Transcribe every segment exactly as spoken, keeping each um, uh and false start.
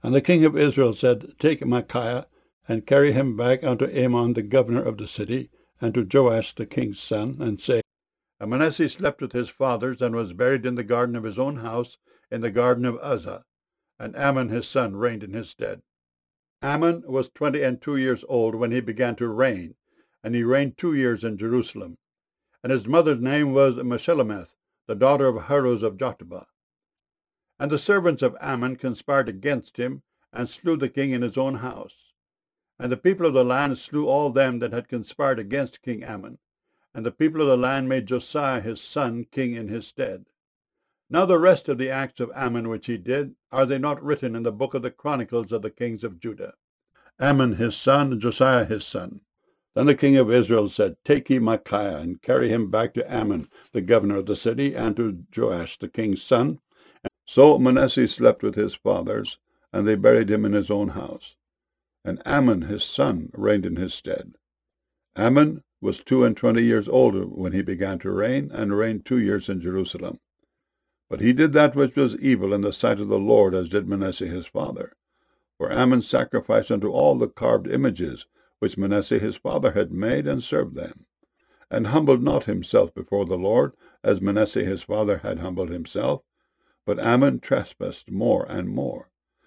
And the king of Israel said, Take Micaiah, and carry him back unto Amon the governor of the city, and to Joash the king's son, and say, And Manasseh slept with his fathers, and was buried in the garden of his own house, in the garden of Uzzah, and Amon his son reigned in his stead. Amon was twenty and two years old when he began to reign, and he reigned two years in Jerusalem. And his mother's name was Meshillemeth, the daughter of Haruz of Jotbah. And the servants of Amon conspired against him, and slew the king in his own house. And the people of the land slew all them that had conspired against King Amon. And the people of the land made Josiah his son king in his stead. Now the rest of the acts of Amon which he did, are they not written in the book of the Chronicles of the kings of Judah? Amon his son, Josiah his son. Then the king of Israel said, Take ye Micaiah, and carry him back to Amon, the governor of the city, and to Joash the king's son. So Manasseh slept with his fathers, and they buried him in his own house. And Amon his son reigned in his stead. Amon was two and twenty years old when he began to reign, and reigned two years in Jerusalem. But he did that which was evil in the sight of the Lord, as did Manasseh his father. For Amon sacrificed unto all the carved images which Manasseh his father had made, and served them, and humbled not himself before the Lord, as Manasseh his father had humbled himself, but Amon trespassed more and more.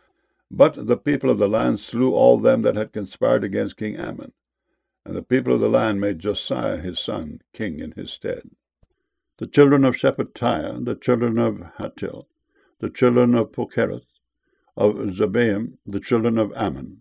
But the people of the land slew all them that had conspired against King Amon, and the people of the land made Josiah his son king in his stead. The children of Shephatiah, the children of Hattil, the children of Pochereth, of Zebaim, the children of Ammon,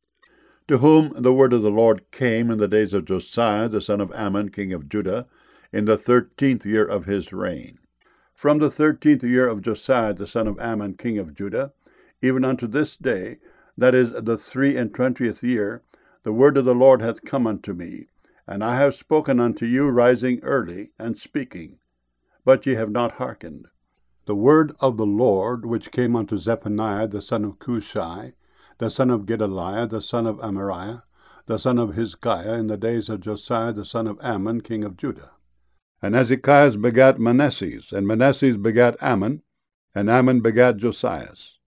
to whom the word of the Lord came in the days of Josiah, the son of Ammon, king of Judah, in the thirteenth year of his reign. From the thirteenth year of Josiah, the son of Ammon, king of Judah, even unto this day, that is the three and twentieth year, the word of the Lord hath come unto me, and I have spoken unto you, rising early, and speaking. But ye have not hearkened. The word of the Lord, which came unto Zephaniah the son of Cushai, the son of Gedaliah, the son of Amariah, the son of Hizkiah, in the days of Josiah the son of Ammon, king of Judah. And Hezekiah begat Manasseh, and Manasseh begat Ammon, and Ammon begat Josiah.